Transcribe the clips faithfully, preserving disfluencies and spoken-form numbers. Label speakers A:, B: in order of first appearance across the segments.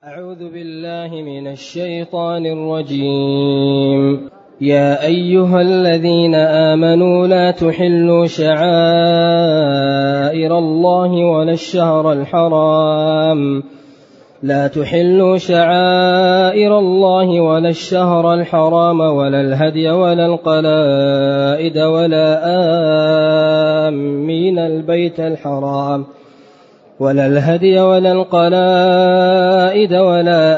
A: أعوذ بالله من الشيطان الرجيم. يا أيها الذين آمنوا لا تحلوا شعائر الله ولا الشهر الحرام لا تحلوا شعائر الله ولا الشهر الحرام ولا الهدي ولا القلائد ولا آمين البيت الحرام ولا الهدي ولا القلائد ولا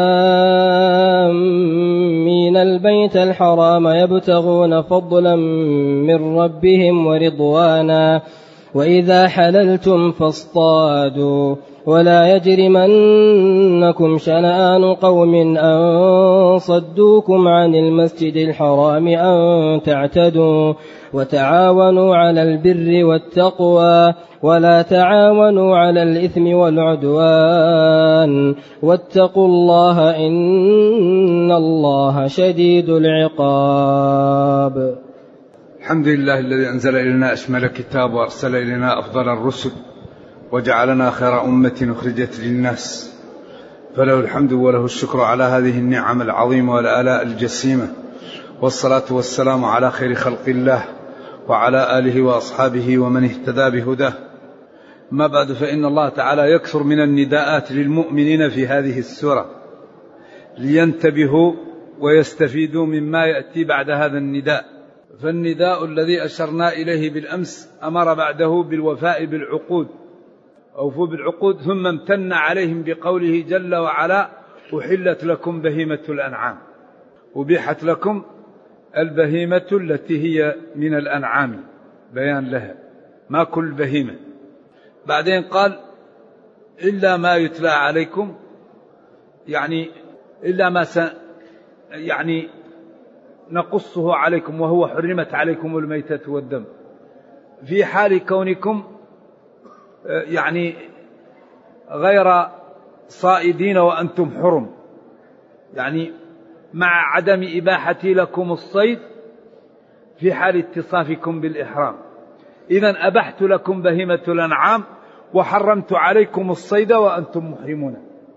A: آمين البيت الحرام يبتغون فضلا من ربهم ورضوانا وإذا حللتم فاصطادوا ولا يجرمنكم شنآن قوم أن صدوكم عن المسجد الحرام أن تعتدوا وتعاونوا على البر والتقوى ولا تعاونوا على الإثم والعدوان واتقوا الله إن الله شديد العقاب.
B: الحمد لله الذي أنزل إلينا أشمل كتاب وأرسل إلينا أفضل الرسل وجعلنا خير أمة أخرجت للناس، فله الحمد وله الشكر على هذه النعم العظيمة والآلاء الجسيمة، والصلاة والسلام على خير خلق الله وعلى آله وأصحابه ومن اهتدى بهداه. ما بعد، فإن الله تعالى يكثر من النداءات للمؤمنين في هذه السورة لينتبهوا ويستفيدوا مما يأتي بعد هذا النداء. فالنداء الذي أشرنا إليه بالأمس أمر بعده بالوفاء بالعقود، أوفوا بالعقود، ثم امتن عليهم بقوله جل وعلا: أحلت لكم بهيمة الأنعام، أبيحت لكم البهيمة التي هي من الأنعام، بيان لها ما كل بهيمة. بعدين قال: إلا ما يتلى عليكم، يعني إلا ما س يعني نقصه عليكم، وهو حرمت عليكم الميتة والدم، في حال كونكم يعني غير صائدين وأنتم حرم، يعني مع عدم إباحتي لكم الصيد في حال اتصافكم بالإحرام. إذن أبحت لكم بهيمة الأنعام وحرمت عليكم الصيد وأنتم محرمون.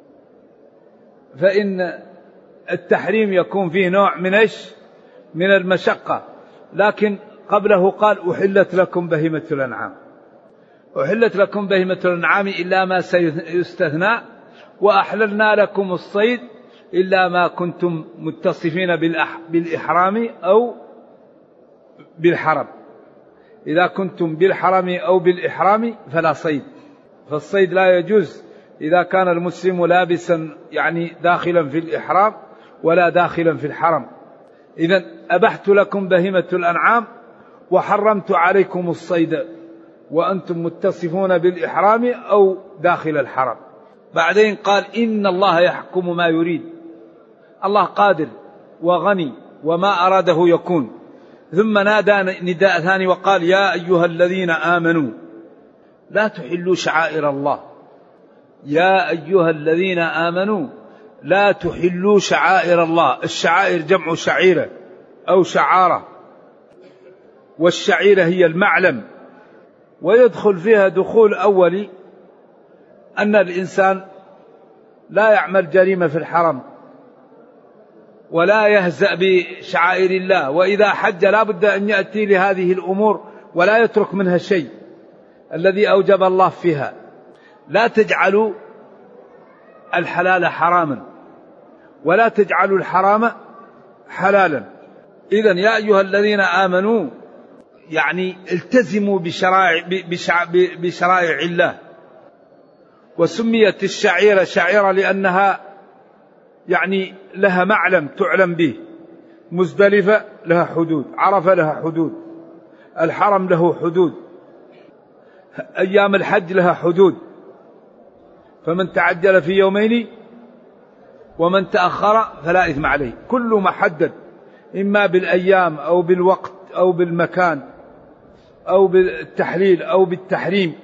B: فإن التحريم يكون فيه نوع من إيش؟ من المشقة، لكن قبله قال: أحلت لكم بهيمة الأنعام. أحلت لكم بهيمة الأنعام إلا ما سيستثنى، وأحللنا لكم الصيد إلا ما كنتم متصفين بالإحرام أو بالحرم. إذا كنتم بالحرم أو بالإحرام فلا صيد، فالصيد لا يجوز إذا كان المسلم لابسا يعني داخلا في الإحرام ولا داخلا في الحرم. إذن أبحت لكم بهيمة الأنعام وحرمت عليكم الصيد وأنتم متصفون بالإحرام أو داخل الحرم. بعدين قال: إن الله يحكم ما يريد. الله قادر وغني وما أراده يكون. ثم نادى نداء ثاني وقال: يا أيها الذين آمنوا لا تحلوا شعائر الله. يا أيها الذين آمنوا لا تحلوا شعائر الله. الشعائر جمع شعيرة أو شعارة، والشعيرة هي المعلم، ويدخل فيها دخول أولي أن الإنسان لا يعمل جريمة في الحرم ولا يهزأ بشعائر الله، وإذا حج لا بد أن يأتي لهذه الأمور ولا يترك منها شيء الذي أوجب الله فيها. لا تجعلوا الحلال حراما ولا تجعلوا الحرام حلالا. إذن يا أيها الذين آمنوا يعني التزموا بشرائع, بشرائع الله. وسميت الشعيرة شعيرة لأنها يعني لها معلم تعلم به. مزدلفة لها حدود، عرفة لها حدود، الحرم له حدود، أيام الحج لها حدود. فمن تعجل في يومين ومن تأخر فلا إثم عليه. كل محدد، إما بالأيام أو بالوقت أو بالمكان أو بالتحليل أو بالتحريم.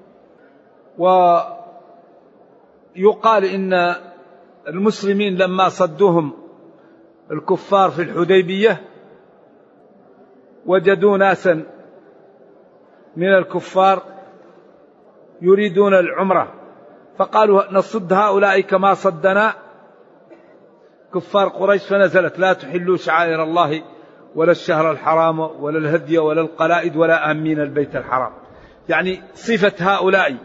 B: ويقال إن المسلمين لما صدوهم الكفار في الحديبية وجدوا ناسا من الكفار يريدون العمرة فقالوا نصد هؤلاء كما صدنا كفار قريش، فنزلت لا تحلوا شعائر الله ولا الشهر الحرام ولا الهدي ولا القلائد ولا آمين البيت الحرام. يعني صفة هؤلاء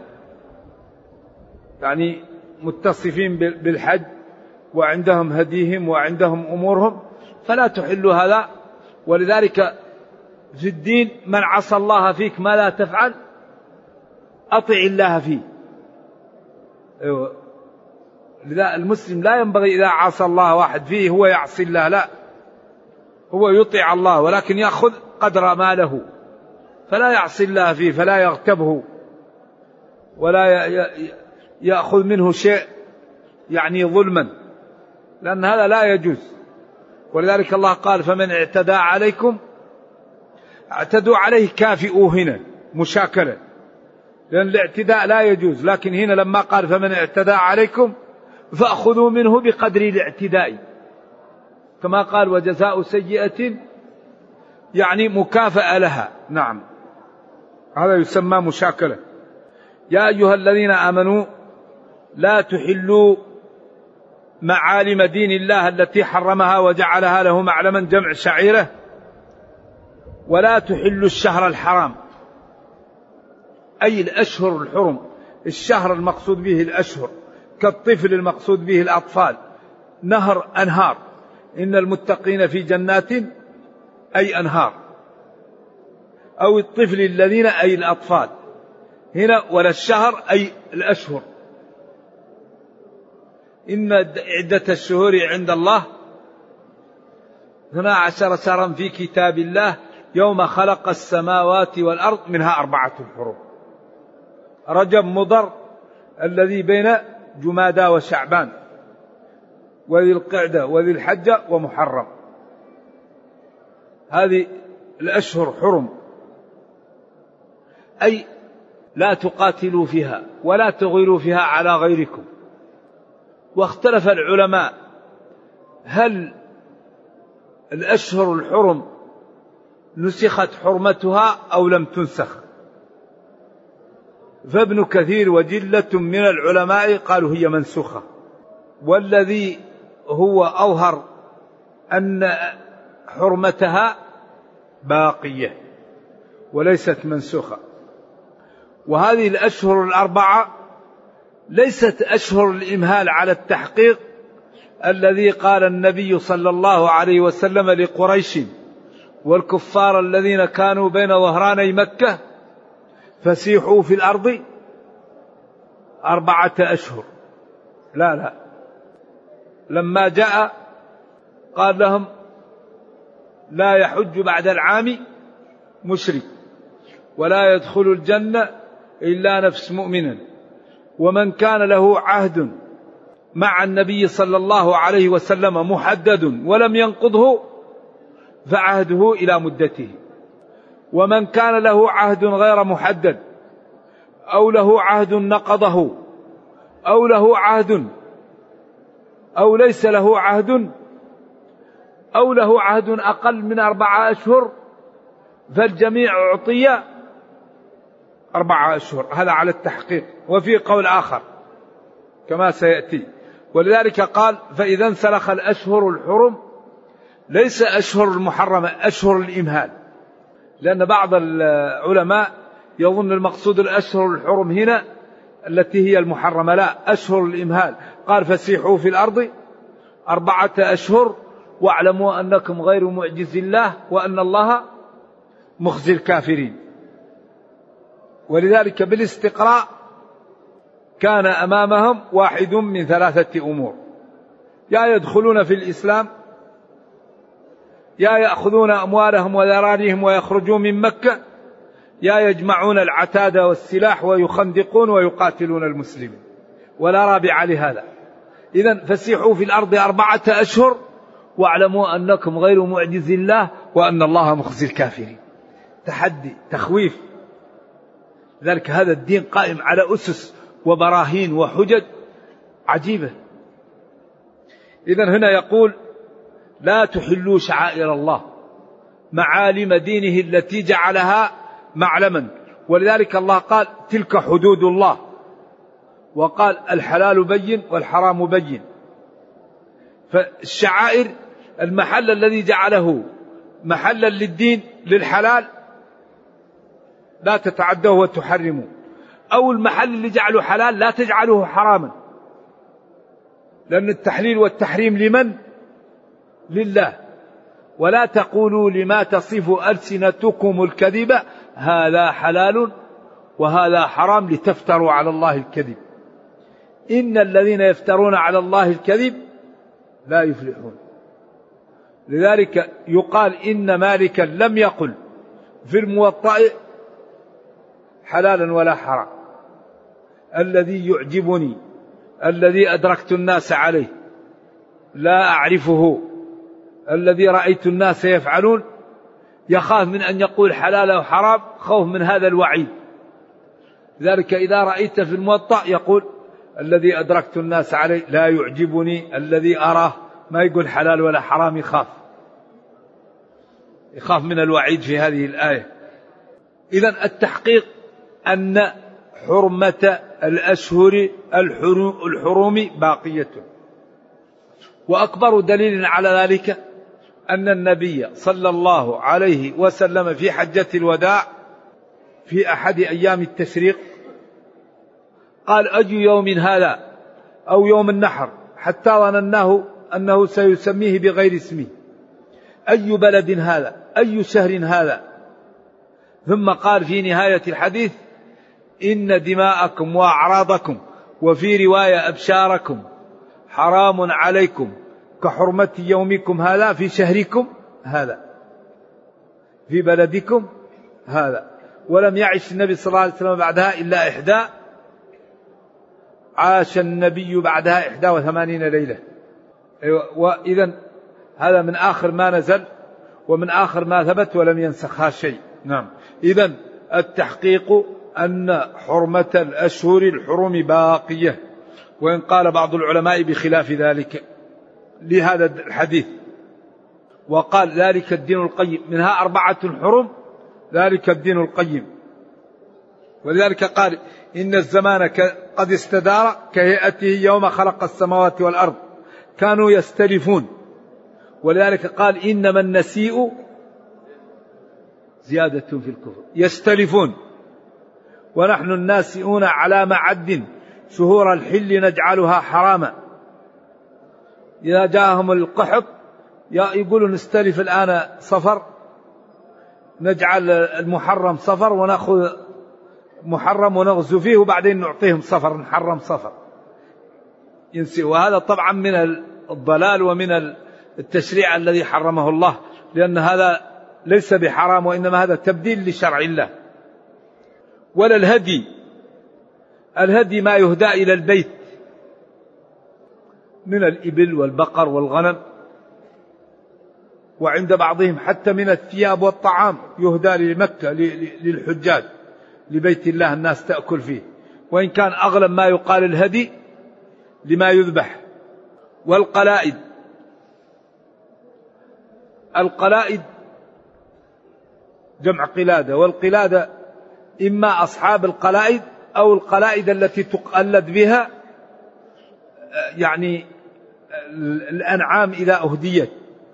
B: يعني متصفين بالحج وعندهم هديهم وعندهم أمورهم، فلا تحلوا هذا. ولذلك في الدين من عصى الله فيك ما لا تفعل أطع الله فيه. أيوة. لذا المسلم لا ينبغي إذا عصى الله واحد فيه هو يعصي الله، لا، هو يطيع الله ولكن يأخذ قدر ما له، فلا يعصي الله فيه، فلا يغتبه ولا يأخذ منه شيء يعني ظلما، لأن هذا لا يجوز. ولذلك الله قال فمن اعتدى عليكم اعتدوا عليه كافئوا هنا مشاكلة، لأن الاعتداء لا يجوز، لكن هنا لما قال فمن اعتدى عليكم فأخذوا منه بقدر الاعتداء، كما قال وجزاء سيئة يعني مكافأة لها. نعم، هذا يسمى مشاكلة. يا أيها الذين آمنوا لا تحلوا معالم دين الله التي حرمها وجعلها له معلما جمع شعيرة، ولا تحلوا الشهر الحرام أي الأشهر الحرم. الشهر المقصود به الأشهر، كالطفل المقصود به الأطفال. نهر أنهار، إن المتقين في جنات أي أنهار، أو الطفل الذين أي الأطفال هنا، ولا الشهر أي الأشهر. إن عدة الشهور عند الله اثنا عشر شهرا في كتاب الله يوم خلق السماوات والأرض منها أربعة حرم: رجب مضر الذي بين جمادى وشعبان، وذي القعدة وذي الحجة ومحرم. هذه الأشهر حرم، أي لا تقاتلوا فيها ولا تغيروا فيها على غيركم. واختلف العلماء هل الأشهر الحرم نسخت حرمتها أو لم تنسخ، فابن كثير وجلة من العلماء قالوا هي منسوخة، والذي هو أظهر أن حرمتها باقية وليست منسوخة. وهذه الأشهر الأربعة ليست أشهر الإمهال على التحقيق الذي قال النبي صلى الله عليه وسلم لقريش والكفار الذين كانوا بين ظهراني مكة فسيحوا في الأرض أربعة أشهر. لا لا، لما جاء قال لهم لا يحج بعد العام مشرك ولا يدخل الجنة إلا نفس مؤمنا، ومن كان له عهد مع النبي صلى الله عليه وسلم محدد ولم ينقضه فعهده إلى مدته، ومن كان له عهد غير محدد أو له عهد نقضه أو له عهد أو ليس له عهد أو له عهد أقل من أربعة أشهر فالجميع أعطي أربعة أشهر. هذا على التحقيق. وفي قول آخر كما سيأتي. ولذلك قال فإذا انسلخ الأشهر الحرم ليس أشهر المحرمة، أشهر الإمهال، لأن بعض العلماء يظن المقصود الأشهر الحرم هنا التي هي المحرمة، لا، أشهر الإمهال. قال فسيحوا في الأرض أربعة أشهر واعلموا أنكم غير معجز الله وأن الله مخزي الكافرين. ولذلك بالاستقراء كان أمامهم واحد من ثلاثة أمور: يا يدخلون في الإسلام، يا يأخذون أموالهم وذراريهم ويخرجون من مكة، يا يجمعون العتاد والسلاح ويخندقون ويقاتلون المسلمين، ولا رابع لهذا. إذن فسيحوا في الأرض أربعة أشهر واعلموا أنكم غير معجز الله وأن الله مخزي الكافرين. تحدي، تخويف. ذلك هذا الدين قائم على أسس وبراهين وحجج عجيبة. إذن هنا يقول لا تحلوا شعائر الله، معالم دينه التي جعلها معلما. ولذلك الله قال تلك حدود الله وقال الحلال بين والحرام بين. فالشعائر المحل الذي جعله محلا للدين للحلال لا تتعداه وتحرمه، أو المحل اللي جعله حلال لا تجعله حراما، لأن التحليل والتحريم لمن؟ لله. ولا تقولوا لما تصف ألسنتكم الكذب هذا حلال وهذا حرام لتفتروا على الله الكذب، إن الذين يفترون على الله الكذب لا يفلحون. لذلك يقال إن مالكا لم يقل في الموطأ حلالا ولا حرام. الذي يعجبني الذي أدركت الناس عليه لا أعرفه، الذي رأيت الناس يفعلون، يخاف من أن يقول حلال أو حرام خوف من هذا الوعيد. لذلك إذا رأيت في الموطأ يقول الذي أدركت الناس عليه لا يعجبني الذي أراه، ما يقول حلال ولا حرام، يخاف يخاف من الوعيد في هذه الآية. إذن التحقيق أن حرمة الأشهر الحرم باقية. وأكبر دليل على ذلك أن النبي صلى الله عليه وسلم في حجة الوداع في أحد أيام التشريق قال أي يوم هذا أو يوم النحر، حتى ظنناه أنه سيسميه بغير اسمه، أي بلد هذا، أي شهر هذا. ثم قال في نهاية الحديث إن دماءكم وأعراضكم وفي رواية أبشاركم حرام عليكم كحرمة يومكم هذا في شهركم هذا في بلدكم هذا. ولم يعش النبي صلى الله عليه وسلم بعدها إلا إحدى عاش النبي بعدها إحدى وثمانين ليلة. وإذن هذا من آخر ما نزل ومن آخر ما ثبت ولم ينسخها شيء. نعم. إذن التحقيق أن حرمة الأشهر الحرم باقية، وإن قال بعض العلماء بخلاف ذلك لهذا الحديث، وقال ذلك الدين القيم، منها أربعة حرم ذلك الدين القيم. ولذلك قال إن الزمان قد استدار كهيئته يوم خلق السماوات والأرض كانوا يستلفون. ولذلك قال إنما النسيء زيادة في الكفر يستلفون، ونحن الناسئون على معد شهور الحل نجعلها حراما. إذا جاءهم القحط يقولوا نستلف الآن صفر، نجعل المحرم صفر ونأخذ محرم ونغزو فيه وبعدين نعطيهم صفر نحرم صفر ينسي. وهذا طبعا من الضلال ومن التشريع الذي حرمه الله، لأن هذا ليس بحرام وإنما هذا تبديل لشرع الله. ولا الهدي، الهدي ما يهدى إلى البيت من الإبل والبقر والغنم، وعند بعضهم حتى من الثياب والطعام يهدى لمكة للحجاج لبيت الله الناس تأكل فيه، وإن كان أغلب ما يقال الهدي لما يذبح. والقلائد، القلائد جمع قلادة، والقلادة إما أصحاب القلائد أو القلائد التي تقلد بها يعني الأنعام إذا أهديت،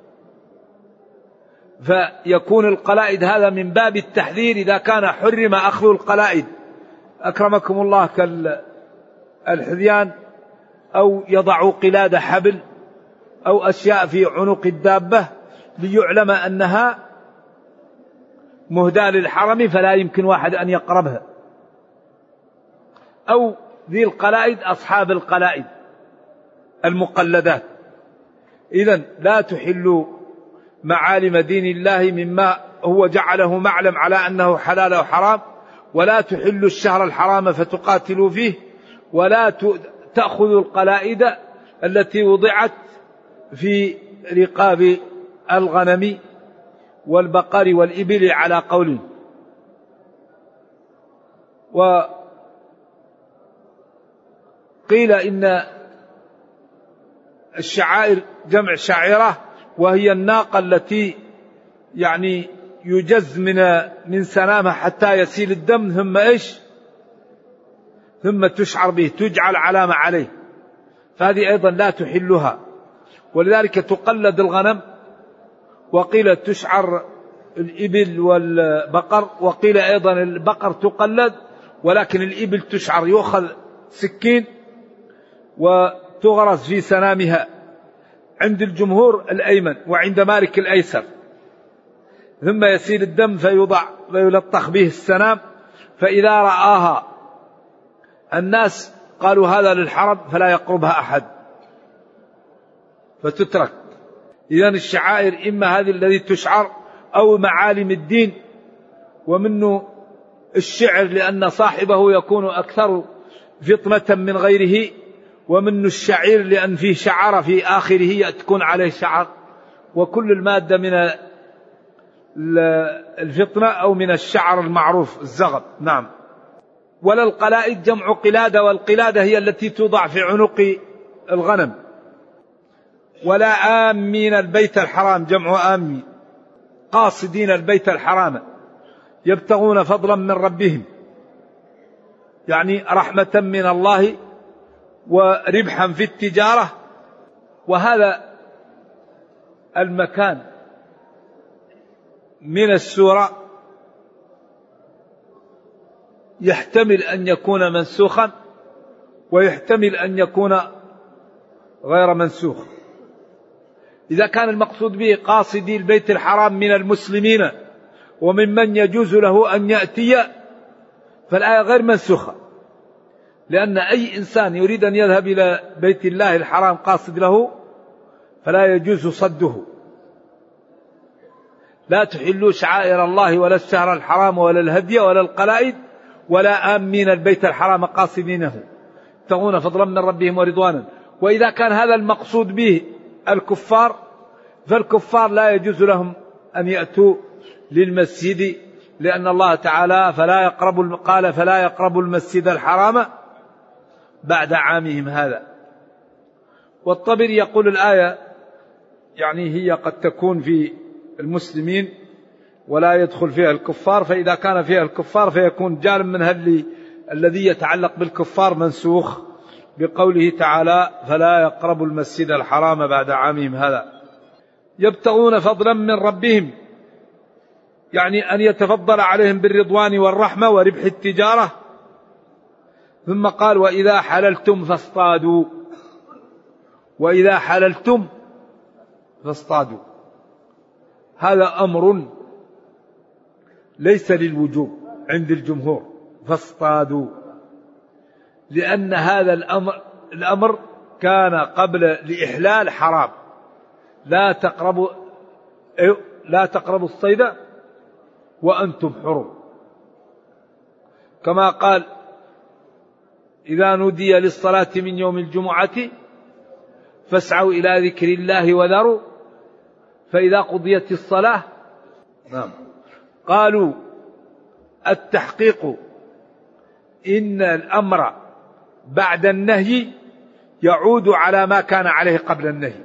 B: فيكون القلائد هذا من باب التحذير إذا كان حرم أخذ القلائد أكرمكم الله كالحذيان أو يضع قلادة حبل أو أشياء في عنق الدابة ليعلم أنها مهداة للحرم فلا يمكن واحد أن يقربها، أو ذي القلائد أصحاب القلائد المقلدات. إذن لا تحلوا معالم دين الله مما هو جعله معلم على أنه حلال أو حرام، ولا تحلوا الشهر الحرام فتقاتلوا فيه، ولا تأخذوا القلائد التي وضعت في رقاب الغنم والبقر والإبل على قول. وقيل إن الشعائر جمع شعيرة، وهي الناقة التي يعني يجز من من سنامها حتى يسيل الدم ثم إيش ثم تشعر به تجعل علامة عليه، فهذه أيضا لا تحلها. ولذلك تقلد الغنم، وقيل تشعر الإبل والبقر، وقيل أيضا البقر تقلد ولكن الإبل تشعر، يؤخذ سكين وتغرس في سنامها، عند الجمهور الأيمن وعند مالك الأيسر، ثم يسيل الدم فيوضع ويلطخ به السنام، فإذا رآها الناس قالوا هذا للحرم فلا يقربها أحد فتترك. إذن الشعائر إما هذه الذي تشعر أو معالم الدين، ومنه الشعر لأن صاحبه يكون أكثر فطنة من غيره، ومنه الشعير لأن فيه شعر في آخره تكون عليه شعر، وكل المادة من الفطنة أو من الشعر المعروف الزغب. نعم. ولا القلائد جمع قلادة، والقلادة هي التي توضع في عنق الغنم. ولا آمين البيت الحرام جمع آمين، قاصدين البيت الحرام يبتغون فضلا من ربهم، يعني رحمة من الله وربحا في التجارة. وهذا المكان من السورة يحتمل أن يكون منسوخا ويحتمل أن يكون غير منسوخ. إذا كان المقصود به قاصدي البيت الحرام من المسلمين وممن يجوز له أن يأتي، فالآية غير منسوخة، لأن أي إنسان يريد أن يذهب إلى بيت الله الحرام قاصد له فلا يجوز صده. لا تحلوا شعائر الله ولا الشهر الحرام ولا الهدي ولا القلائد ولا آمين البيت الحرام قاصدينه يبتغون فضلا من ربهم ورضوانا. وإذا كان هذا المقصود به الكفار، فالكفار لا يجوز لهم أن يأتوا للمسجد، لأن الله تعالى فلا يقرب قال فلا يقربوا المسجد الحرام بعد عامهم هذا. والطبري يقول الآية يعني هي قد تكون في المسلمين ولا يدخل فيها الكفار، فإذا كان فيها الكفار فيكون جانب من هذا الذي يتعلق بالكفار منسوخ بقوله تعالى فلا يقربوا المسجد الحرام بعد عامهم هذا. يبتغون فضلا من ربهم، يعني أن يتفضل عليهم بالرضوان والرحمة وربح التجارة. ثم قال وإذا حللتم فاصطادوا، وإذا حللتم فاصطادوا، هذا أمر ليس للوجوب عند الجمهور، فاصطادوا، لأن هذا الأمر, الأمر كان قبل الإحلال حرام، لا تقربوا لا تقربوا الصيد وأنتم حرم، كما قال إذا نودي للصلاة من يوم الجمعة فاسعوا إلى ذكر الله وذروا فإذا قضيت الصلاة. نعم. قالوا التحقيق إن الأمر بعد النهي يعود على ما كان عليه قبل النهي،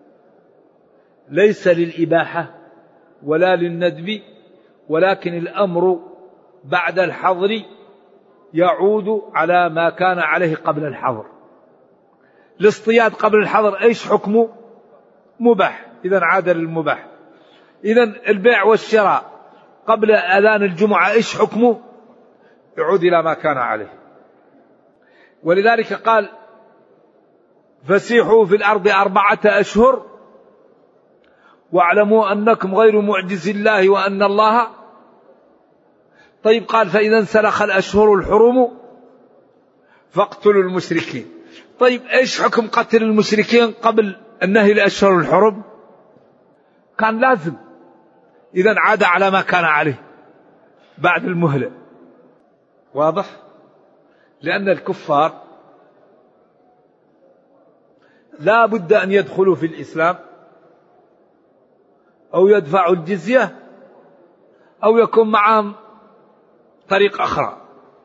B: ليس للإباحة ولا للندب، ولكن الأمر بعد الحظر يعود على ما كان عليه قبل الحظر. الاصطياد قبل الحظر ايش حكمه؟ مباح، إذن عاد للمباح. إذن البيع والشراء قبل أذان الجمعة ايش حكمه؟ يعود إلى ما كان عليه. ولذلك قال فسيحوا في الأرض أربعة أشهر واعلموا أنكم غير معجز الله وأن الله. طيب قال فإذا انسلخ الأشهر الحرم فاقتلوا المشركين. طيب ايش حكم قتل المشركين قبل النهي الأشهر الحرم؟ كان لازم، إذن عاد على ما كان عليه بعد المهلة. واضح؟ لأن الكفار لا بد أن يدخلوا في الإسلام أو يدفعوا الجزية أو يكون معهم طريق أخرى.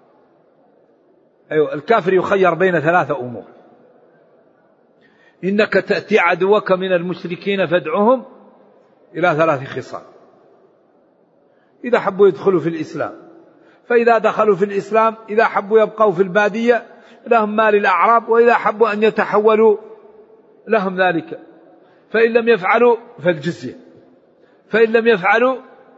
B: أيوة، الكافر يخير بين ثلاثة أمور: إنك تأتي عدوك من المشركين فادعهم إلى ثلاث خصال. إذا حبوا يدخلوا في الإسلام فإذا دخلوا في الإسلام إذا حبوا يبقوا في البادية لهم مال الأعراب، وإذا حبوا أن يتحولوا لهم ذلك، فإن لم يفعلوا فالجزية، فإن لم يفعلوا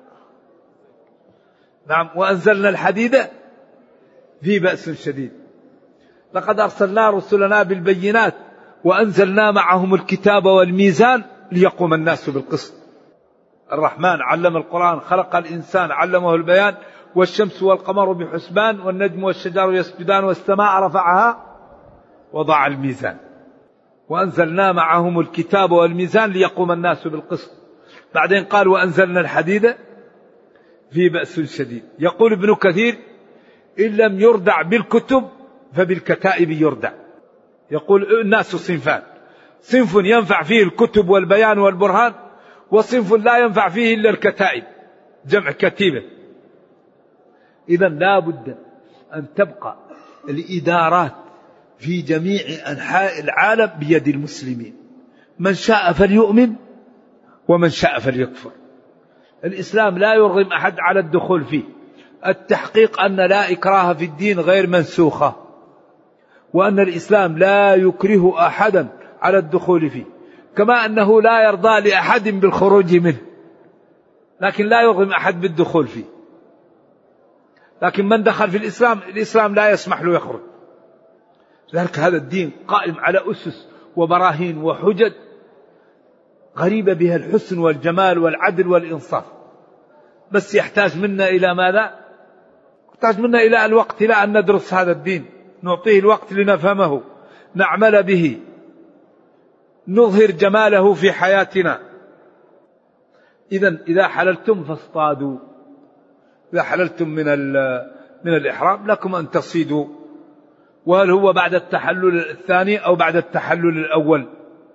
B: نعم. وأنزلنا الحديد في بأس شديد. لقد أرسلنا رسلنا بالبينات وأنزلنا معهم الكتاب والميزان ليقوم الناس بالقسط. الرحمن علم القرآن، خلق الإنسان علمه البيان، والشمس والقمر بحسبان، والنجم والشجر يسجدان، والسماء رفعها وضع الميزان. وأنزلنا معهم الكتاب والميزان ليقوم الناس بالقسط. بعدين قال وأنزلنا الحديد في بأس شديد. يقول ابن كثير إن لم يردع بالكتب فبالكتائب يردع. يقول الناس صنفان: صنف ينفع فيه الكتب والبيان والبرهان، وصنف لا ينفع فيه إلا الكتائب، جمع كتيبة. إذن لا بد أن تبقى الإدارات في جميع أنحاء العالم بيد المسلمين، من شاء فليؤمن ومن شاء فليكفر. الإسلام لا يرغم أحد على الدخول فيه. التحقيق أن لا إكراه في الدين غير منسوخة، وأن الإسلام لا يكره أحدا على الدخول فيه، كما أنه لا يرضى لأحد بالخروج منه، لكن لا يرغم أحد بالدخول فيه. لكن من دخل في الإسلام الإسلام لا يسمح له يخرج. لذلك هذا الدين قائم على أسس وبراهين وحجج غريبة بها الحسن والجمال والعدل والإنصاف، بس يحتاج منا إلى ماذا؟ يحتاج منا إلى الوقت، إلى أن ندرس هذا الدين، نعطيه الوقت لنفهمه، نعمل به، نظهر جماله في حياتنا. إذن إذا حللتم فاصطادوا، إذا حللتم من من الإحرام لكم أن تصيدوا. وهل هو بعد التحلل الثاني أو بعد التحلل الأول؟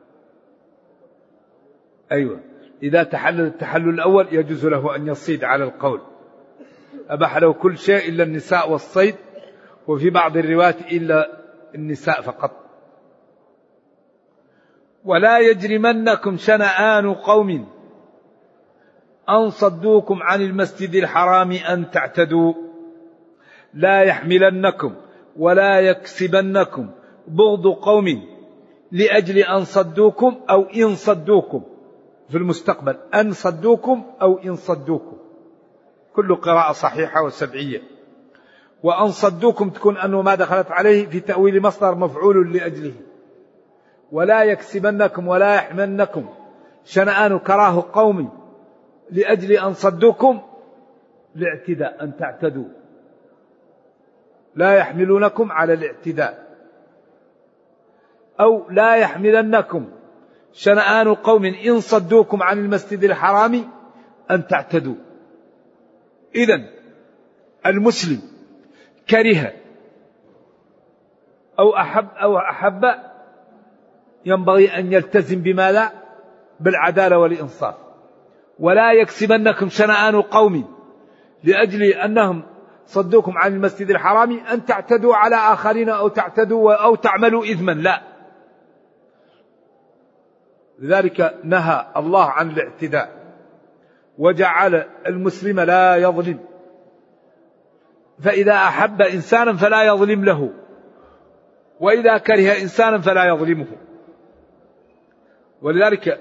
B: أيوة، إذا تحلل التحلل الأول يجوز له أن يصيد على القول، أباح له كل شيء إلا النساء والصيد، وفي بعض الروايات إلا النساء فقط. ولا يجرمنكم شنآن قوم أن صدوكم عن المسجد الحرام أن تعتدوا، لا يحملنكم ولا يكسبنكم بغض قوم لأجل أن صدوكم أو إن صدوكم في المستقبل، أن صدوكم أو إن صدوكم، كل قراءة صحيحة وسبعية. وأن صدوكم تكون أنه ما دخلت عليه في تأويل مصدر مفعول لأجله. ولا يكسبنكم ولا يحملنكم شنآن كراه قوم لأجل أن صدوكم لاعتداء أن تعتدوا، لا يحملونكم على الاعتداء. أو لا يحملنكم شنآن قوم إن صدوكم عن المسجد الحرام أن تعتدوا. إذن المسلم كره أو أحب أو أحب ينبغي أن يلتزم بما لا بالعدالة والإنصاف. ولا يكسبنكم شنآن قوم لأجل أنهم صدوكم عن المسجد الحرام أن تعتدوا على آخرين أو تعتدوا أو تعملوا إثما، لا. لذلك نهى الله عن الاعتداء، وجعل المسلم لا يظلم، فإذا أحب إنسانا فلا يظلم له، وإذا كره إنسانا فلا يظلمه. ولذلك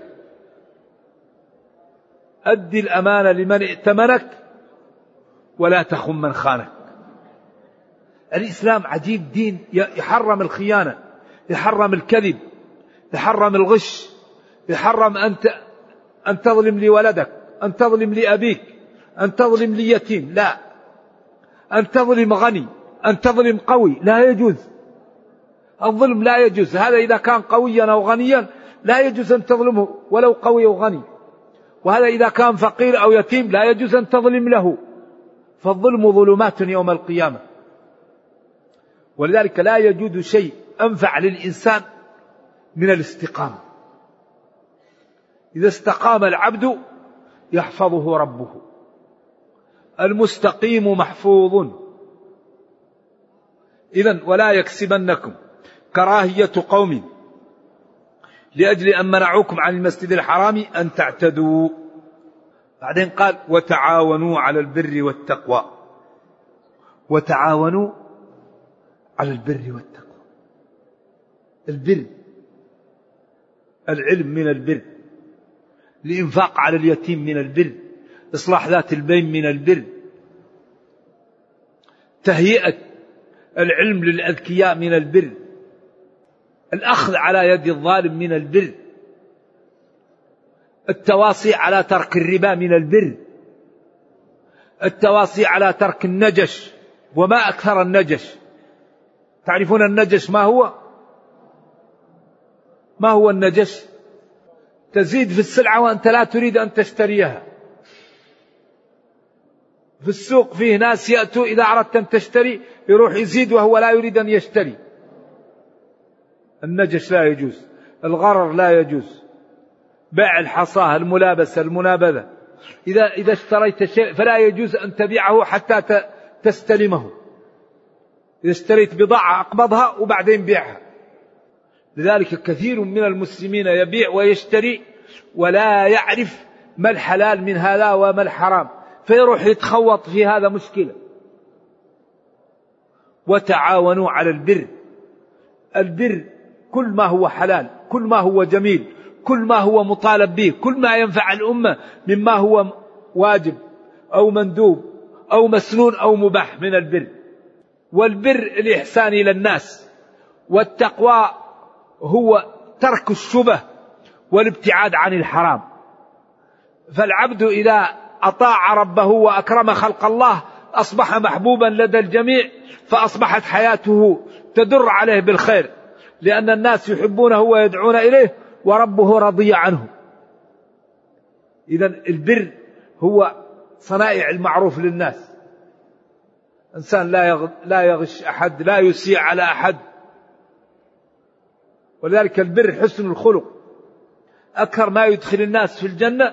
B: أدي الأمانة لمن ائتمنك ولا تخن من خانك. الإسلام عجيب دين، يحرم الخيانة، يحرم الكذب، يحرم الغش، يحرم أنت أن تظلم لولدك، أن تظلم لأبيك، أن تظلم ليتيم، لا. أن تظلم غني، أن تظلم قوي، لا يجوز. الظلم لا يجوز. هذا إذا كان قويا أو غنيا لا يجوز أن تظلمه ولو قوي أو غني. وهذا إذا كان فقير أو يتيم لا يجوز أن تظلم له. فالظلم ظلمات يوم القيامة. ولذلك لا يوجد شيء أنفع للإنسان من الاستقامة. إذا استقام العبد يحفظه ربه. المستقيم محفوظ. إذن ولا يكسبنكم كراهية قوم لأجل أن منعوكم عن المسجد الحرام أن تعتدوا. بعدين قال وتعاونوا على البر والتقوى وتعاونوا على البر والتقوى. البر العلم من البر، الإنفاق على اليتيم من البر، إصلاح ذات البين من البر، تهيئة العلم للأذكياء من البر، الأخذ على يد الظالم من البر، التواصي على ترك الربا من البر، التواصي على ترك النجش. وما أكثر النجش؟ تعرفون النجش ما هو؟ ما هو النجش؟ تزيد في السلعة وأنت لا تريد أن تشتريها. في السوق فيه ناس يأتوا إذا أردت أن تشتري يروح يزيد وهو لا يريد أن يشتري. النجش لا يجوز، الغرر لا يجوز، بيع الحصاه، الملابسة، المنابذة. إذا إذا اشتريت شيء فلا يجوز أن تبيعه حتى تستلمه. إذا اشتريت بضاعة أقبضها وبعدين بيعها. لذلك كثير من المسلمين يبيع ويشتري ولا يعرف ما الحلال من هذا وما الحرام، فيروح يتخوط في هذا مشكلة. وتعاونوا على البر. البر كل ما هو حلال، كل ما هو جميل، كل ما هو مطالب به، كل ما ينفع الأمة مما هو واجب أو مندوب أو مسنون أو مباح من البر. والبر الإحسان إلى الناس، والتقوى هو ترك الشبه والابتعاد عن الحرام. فالعبد إذا أطاع ربه وأكرم خلق الله أصبح محبوبا لدى الجميع، فأصبحت حياته تدر عليه بالخير، لأن الناس يحبونه ويدعون إليه وربه رضي عنه. إذن البر هو صنائع المعروف للناس. إنسان لا يغش أحد، لا يسيء على أحد. ولذلك البر حسن الخلق. أكثر ما يدخل الناس في الجنة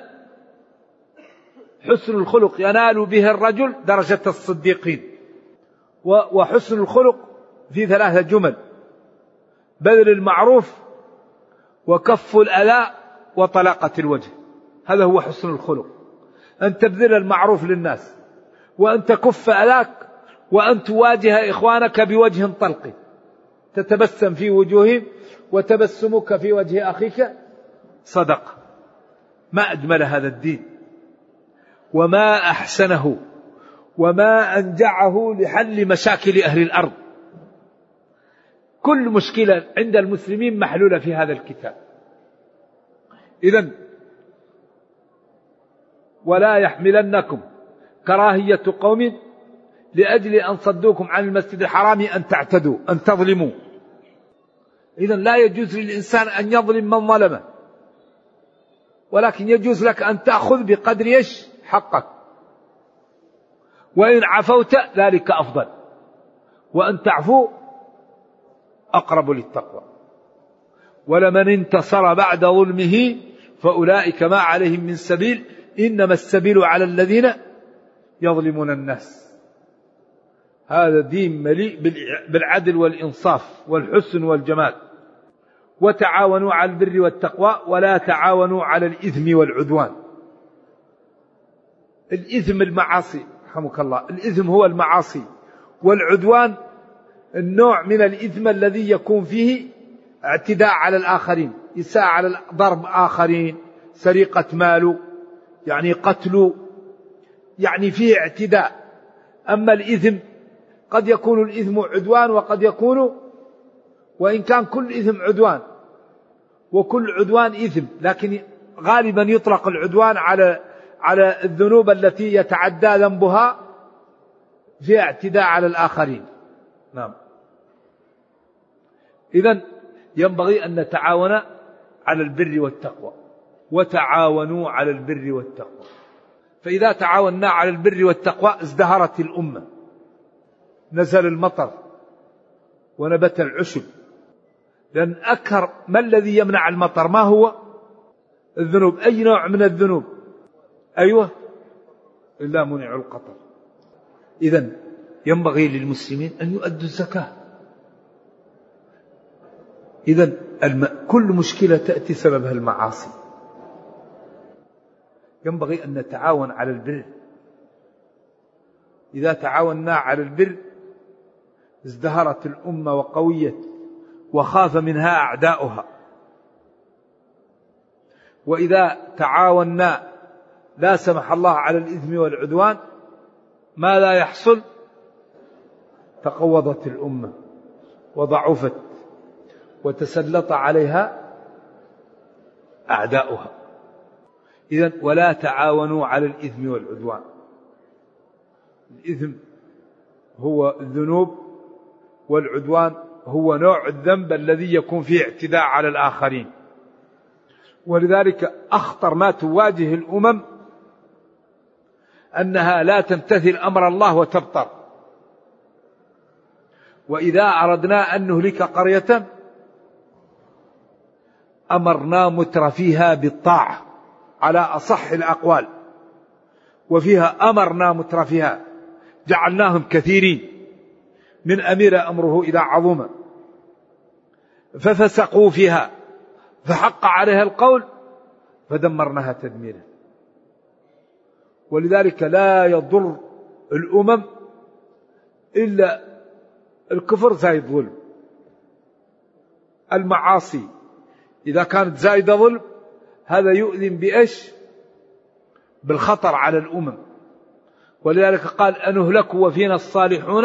B: حسن الخلق، ينال به الرجل درجة الصديقين. وحسن الخلق في ثلاثة جمل: بذل المعروف، وكف الأذى، وطلاقة الوجه. هذا هو حسن الخلق، أن تبذل المعروف للناس، وأن تكف أذاك، وأن تواجه إخوانك بوجه طلق، تتبسم في وجوههم، وتبسمك في وجه أخيك صدق. ما أجمل هذا الدين، وما أحسنه، وما أنجعه لحل مشاكل أهل الأرض. كل مشكلة عند المسلمين محلولة في هذا الكتاب. إذن ولا يحملنكم كراهية قوم لأجل أن صدوكم عن المسجد الحرام أن تعتدوا، أن تظلموا. إذن لا يجوز للإنسان أن يظلم من ظلمه، ولكن يجوز لك أن تأخذ بقدر إيش حقك، وإن عفوت ذلك أفضل، وأن تعفو أقرب للتقوى. ولمن انتصر بعد ظلمه فأولئك ما عليهم من سبيل، إنما السبيل على الذين يظلمون الناس. هذا دين مليء بالعدل والإنصاف والحسن والجمال. وتعاونوا على البر والتقوى ولا تعاونوا على الإثم والعدوان. الإثم المعاصي، رحمك الله، الإثم هو المعاصي، والعدوان النوع من الإثم الذي يكون فيه اعتداء على الآخرين، إساءة على ضرب آخرين، سرقة ماله، يعني قتله، يعني فيه اعتداء. أما الإثم قد يكون الإثم عدوان، وقد يكون، وإن كان كل إثم عدوان وكل عدوان إثم، لكن غالبا يطلق العدوان على على الذنوب التي يتعدى ذنبها في اعتداء على الآخرين. نعم. إذن ينبغي أن نتعاون على البر والتقوى. وتعاونوا على البر والتقوى. فإذا تعاوننا على البر والتقوى ازدهرت الأمة، نزل المطر ونبت العشب. لأن أكثر ما الذي يمنع المطر ما هو؟ الذنوب. أي نوع من الذنوب؟ أيوة، إلا منع القطر. إذن ينبغي للمسلمين أن يؤدوا الزكاة. إذن الم... كل مشكلة تأتي سببها المعاصي. ينبغي أن نتعاون على البر. إذا تعاوننا على البر ازدهرت الأمة وقويت وخاف منها أعداؤها. وإذا تعاوننا لا سمح الله على الإثم والعدوان ما لا يحصل؟ تقوضت الأمة وضعفت وتسلط عليها أعداؤها. إذن ولا تعاونوا على الإثم والعدوان. الإثم هو الذنوب، والعدوان هو نوع الذنب الذي يكون فيه اعتداء على الآخرين. ولذلك أخطر ما تواجه الأمم أنها لا تمتثل أمر الله وتبطر. وإذا أردنا أن نهلك قرية أمرنا مترفيها بالطاعة على أصح الأقوال، وفيها أمرنا مترفيها جعلناهم كثيرين من أمير أمره إذا عظم ففسقوا فيها فحق عليها القول فدمرناها تدميرا. ولذلك لا يضر الأمم إلا الكفر زايد ظلم. المعاصي إذا كانت زايدة ظلم هذا يؤذن بإيش؟ بالخطر على الأمم. ولذلك قال أنهلك وفينا الصالحون؟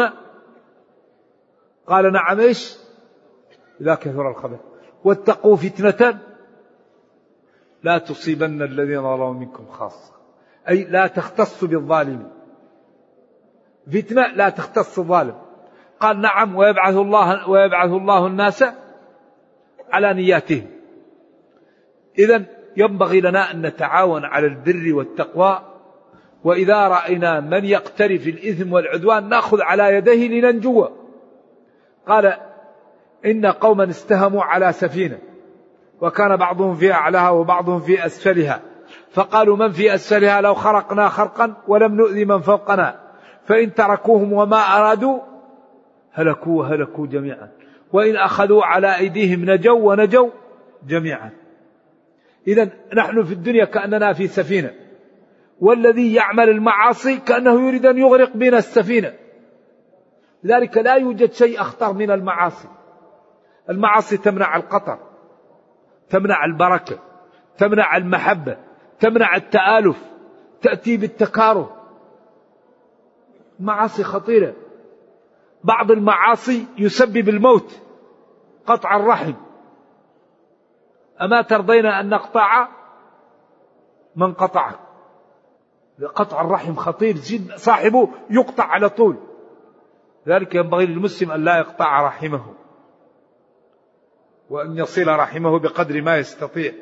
B: قال نعم إيش؟ إذا كثر الخبث. واتقوا فتنة لا تصيبن الذين ظلموا منكم خاصة، أي لا تختص بالظالم. فتنة لا تختص الظالم. قال نعم ويبعث الله, ويبعث الله الناس على نياتهم. إذن ينبغي لنا أن نتعاون على البر والتقوى، وإذا رأينا من يقترف الإثم والعدوان نأخذ على يديه لننجو. قال إن قوما استهموا على سفينة وكان بعضهم في أعلاها وبعضهم في أسفلها فقالوا من في أسفلها لو خرقنا خرقا ولم نؤذي من فوقنا فإن تركوهم وما أرادوا هلكوا وهلكوا جميعا وإن أخذوا على أيديهم نجوا ونجوا جميعا. إذن نحن في الدنيا كأننا في سفينة، والذي يعمل المعاصي كأنه يريد أن يغرق بنا السفينة. لذلك لا يوجد شيء أخطر من المعاصي. المعاصي تمنع القطر، تمنع البركة، تمنع المحبة، تمنع التآلف، تأتي بالتكاره. معاصي خطيرة. بعض المعاصي يسبب الموت، قطع الرحم. أما ترضين أن نقطع من قطعك؟ قطع الرحم خطير جدا، صاحبه يقطع على طول. ذلك ينبغي للمسلم أن لا يقطع رحمه، وأن يصل رحمه بقدر ما يستطيع.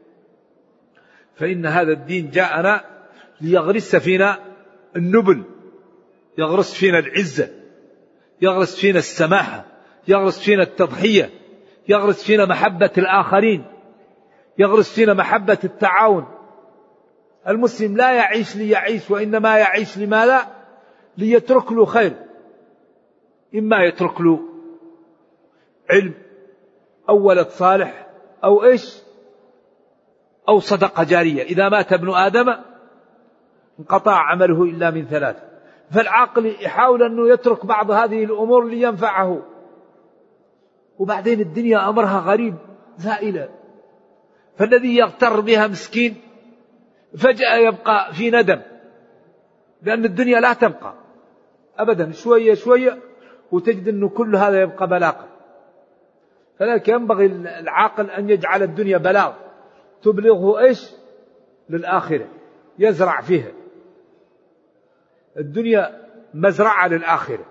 B: فإن هذا الدين جاءنا ليغرس فينا النبل، يغرس فينا العزة، يغرس فينا السماحة، يغرس فينا التضحية، يغرس فينا محبة الآخرين، يغرس فينا محبة التعاون. المسلم لا يعيش ليعيش، وإنما يعيش لماذا؟ ليترك له خير. إما يترك له علم أو ولد صالح أو إيش أو صدقة جارية. إذا مات ابن آدم انقطع عمله إلا من ثلاث. فالعاقل يحاول أنه يترك بعض هذه الأمور لينفعه. وبعدين الدنيا أمرها غريب زائلة، فالذي يغتر بها مسكين فجأة يبقى في ندم، لأن الدنيا لا تبقى أبدا، شوية شوية وتجد أنه كل هذا يبقى بلاغا. فلذلك ينبغي العاقل أن يجعل الدنيا بلاغ تبلغه إيش؟ للآخرة، يزرع فيها. الدنيا مزرعة للآخرة،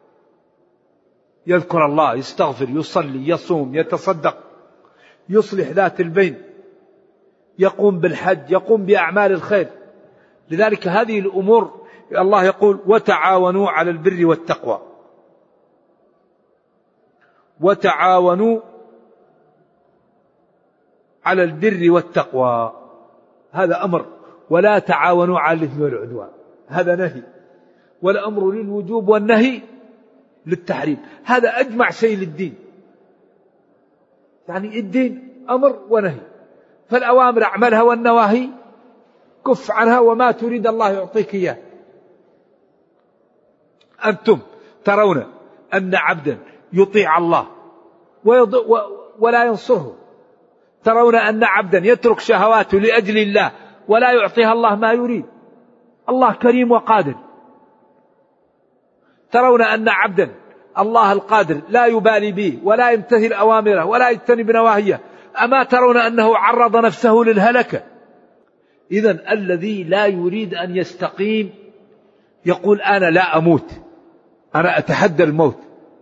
B: يذكر الله، يستغفر، يصلي، يصوم، يتصدق، يصلح ذات البين، يقوم بالحج، يقوم بأعمال الخير. لذلك هذه الأمور الله يقول وتعاونوا على البر والتقوى، وتعاونوا على البر والتقوى، هذا أمر. ولا تعاونوا على الإثم والعدوان، هذا نهي. والأمر للوجوب والنهي للتحريم، هذا أجمع شيء للدين. يعني الدين أمر ونهي، فالأوامر أعملها والنواهي كف عنها وما تريد الله يعطيك إياه. أنتم ترون أن عبدا يطيع الله ولا ينصره؟ ترون أن عبدا يترك شهواته لأجل الله ولا يعطيها الله ما يريد؟ الله كريم وقادر. ترون أن عبدا الله القادر لا يبالي به ولا يمتثل أوامره ولا يجتنب نواهيه، أما ترون أنه عرض نفسه للهلكة؟ إذن الذي لا يريد أن يستقيم يقول أنا لا أموت، أنا أتحدى الموت.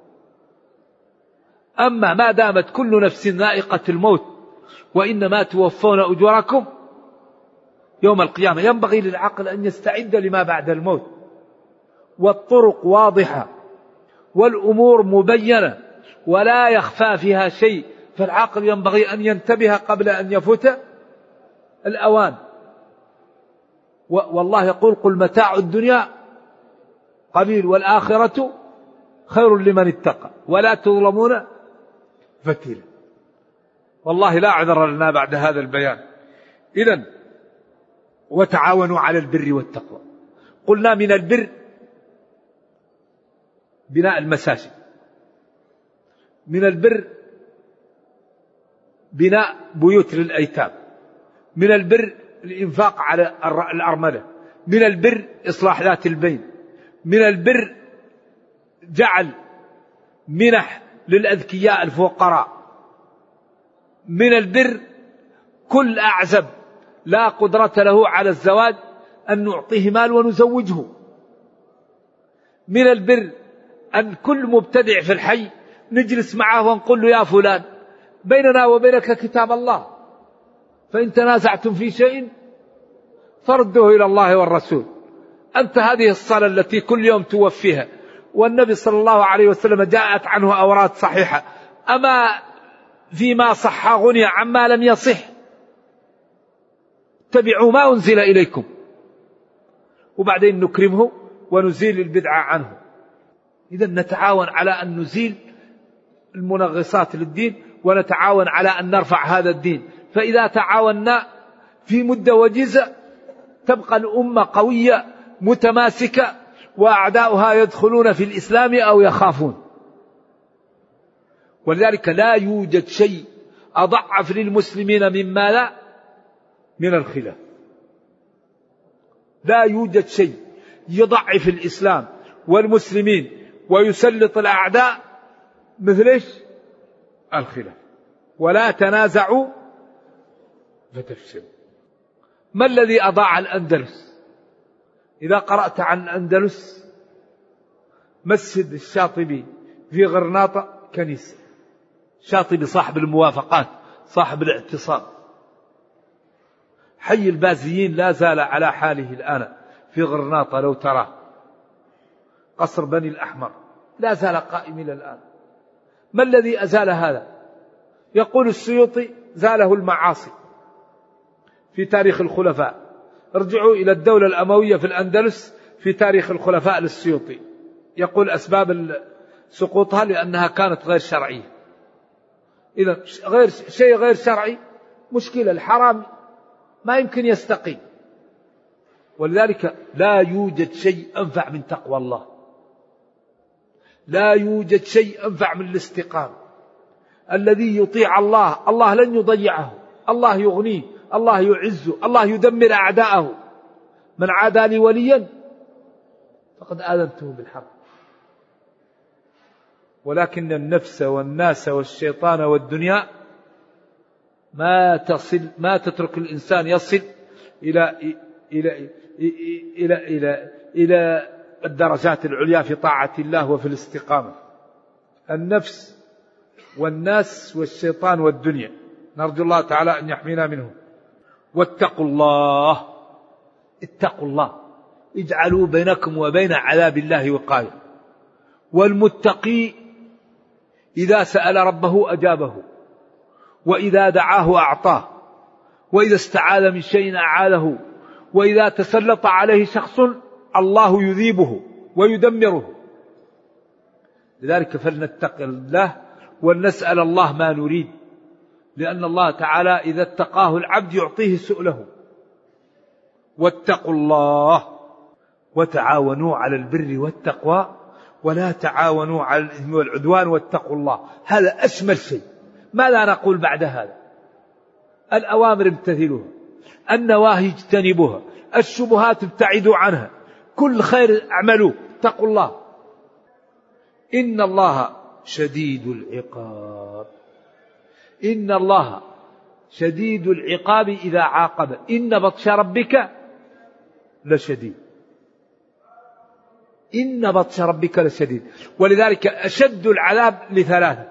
B: أما ما دامت كل نفس ذائقة الموت وإنما توفون أجوركم يوم القيامة، ينبغي للعقل أن يستعد لما بعد الموت، والطرق واضحة والأمور مبينة ولا يخفى فيها شيء، فالعقل ينبغي أن ينتبه قبل أن يفوت الأوان. والله يقول قل متاع الدنيا قليل والآخرة خير لمن اتقى ولا تظلمون فتيلا. والله لا عذر لنا بعد هذا البيان. إذن وتعاونوا على البر والتقوى. قلنا من البر بناء المساجد، من البر بناء بيوت للأيتام، من البر الإنفاق على الأرملة، من البر إصلاح ذات البين، من البر جعل منح للأذكياء الفقراء، من البر كل أعزب لا قدرة له على الزواج أن نعطيه مال ونزوجه، من البر أن كل مبتدع في الحي نجلس معه ونقول له يا فلان بيننا وبينك كتاب الله، فإن تنازعتم في شيء فردوه إلى الله والرسول. أنت هذه الصلاة التي كل يوم توفيها والنبي صلى الله عليه وسلم جاءت عنه أوراد صحيحة، أما فيما صح غني عما لم يصح؟ اتبعوا ما أنزل إليكم، وبعدين نكرمه ونزيل البدعة عنه. إذن نتعاون على أن نزيل المنغصات للدين، ونتعاون على أن نرفع هذا الدين. فإذا تعاوننا في مدة وجيزة تبقى الأمة قوية متماسكة، وأعداؤها يدخلون في الإسلام أو يخافون. ولذلك لا يوجد شيء أضعف للمسلمين مما لا من الخلاف. لا يوجد شيء يضعف الإسلام والمسلمين ويسلط الأعداء مثل إيش؟ الخلاف. ولا تنازعوا فتفشلوا. ما الذي أضاع الأندلس؟ إذا قرأت عن الأندلس مسجد الشاطبي في غرناطة كنيسة، شاطبي صاحب الموافقات صاحب الاعتصام. حي البازيين لا زال على حاله الآن في غرناطة، لو تراه قصر بني الأحمر لا زال قائم إلى الآن. ما الذي أزال هذا؟ يقول السيوطي زاله المعاصي في تاريخ الخلفاء. ارجعوا إلى الدولة الأموية في الأندلس في تاريخ الخلفاء للسيوطي، يقول أسباب سقوطها لأنها كانت غير شرعية. إذا غير شيء غير شرعي مشكلة، الحرام ما يمكن يستقيم. ولذلك لا يوجد شيء أنفع من تقوى الله، لا يوجد شيء أنفع من الاستقامة. الذي يطيع الله الله لن يضيعه، الله يغنيه، الله يعزه، الله يدمر أعداءه. من عادى لي وليا فقد آذنته بالحرب. ولكن النفس والناس والشيطان والدنيا ما تصل ما تترك الإنسان يصل إلى إلى إلى إلى إلى, إلى الدرجات العليا في طاعة الله وفي الاستقامة. النفس والناس والشيطان والدنيا، نرجو الله تعالى أن يحمينا منهم. واتقوا الله، اتقوا الله، اجعلوا بينكم وبين عذاب الله وقاية. والمتقي إذا سأل ربه أجابه، وإذا دعاه أعطاه، وإذا استعاذ من شيء أعاذه، وإذا تسلط عليه شخص الله يذيبه ويدمره. لذلك فلنتق الله ولنسأل الله ما نريد، لأن الله تعالى إذا اتقاه العبد يعطيه سؤله. واتقوا الله وتعاونوا على البر والتقوى ولا تعاونوا على الإثم والعدوان واتقوا الله. هذا أشمل شيء. ماذا نقول بعد هذا؟ الأوامر امتثلوها، النواهي اجتنبوها، الشبهات ابتعدوا عنها، كل خير اعملوا، اتقوا الله. إن الله شديد العقاب. إن الله شديد العقاب إذا عاقب، إن بطش ربك لشديد. إن بطش ربك لشديد. ولذلك أشد العذاب لثلاثة: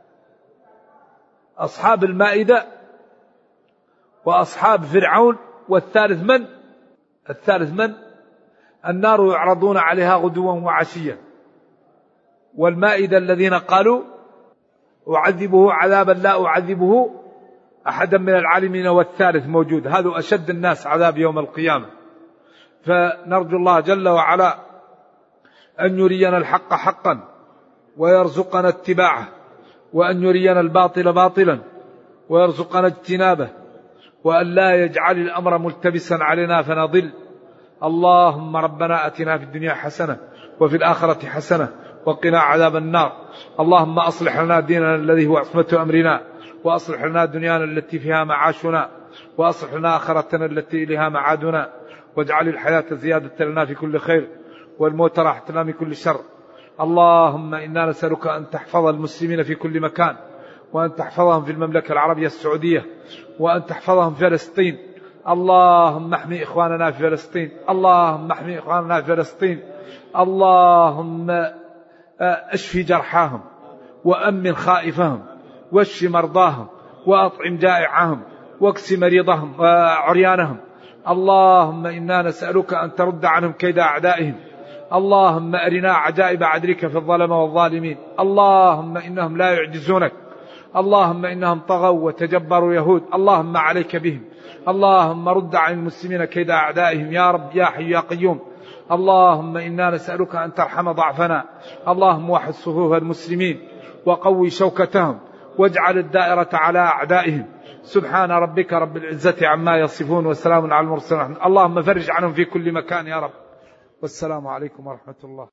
B: أصحاب المائدة، وأصحاب فرعون، والثالث من؟ الثالث من؟ النار يعرضون عليها غدوا وعشيا. والمائدة الذين قالوا أعذبه عذابا لا أعذبه أحدا من العالمين، والثالث موجود. هذا أشد الناس عذاب يوم القيامة. فنرجو الله جل وعلا أن يرينا الحق حقا ويرزقنا اتباعه، وأن يرينا الباطل باطلا ويرزقنا اجتنابه، وأن لا يجعل الأمر ملتبسا علينا فنضل. اللهم ربنا أتنا في الدنيا حسنة وفي الآخرة حسنة وقنا عذاب النار. اللهم أصلح لنا ديننا الذي هو عصمة أمرنا، وأصلح لنا دنيانا التي فيها معاشنا، وأصلح لنا آخرتنا التي إليها معادنا، واجعل الحياة زيادة لنا في كل خير والموت راحة لنا من كل شر. اللهم إنا نسألك أن تحفظ المسلمين في كل مكان، وأن تحفظهم في المملكة العربية السعودية، وأن تحفظهم في فلسطين. اللهم احمي إخواننا في فلسطين، اللهم احمي إخواننا في فلسطين. اللهم اشفي جرحاهم، وأمن خائفهم، واشف مرضاهم، وأطعم جائعهم، واكس مريضهم وعريانهم. اللهم إنا نسألك أن ترد عنهم كيد أعدائهم. اللهم أرنا عجائب عدلك في الظلمة والظالمين. اللهم إنهم لا يعجزونك. اللهم إنهم طغوا وتجبروا يهود. اللهم عليك بهم. اللهم رد عن المسلمين كيد أعدائهم يا رب يا حي يا قيوم. اللهم إنا نسألك أن ترحم ضعفنا. اللهم وحد صفوف المسلمين وقوي شوكتهم، واجعل الدائرة على أعدائهم. سبحان ربك رب العزة عما يصفون، وسلام على المرسلين. اللهم فرج عنهم في كل مكان يا رب. والسلام عليكم ورحمة الله.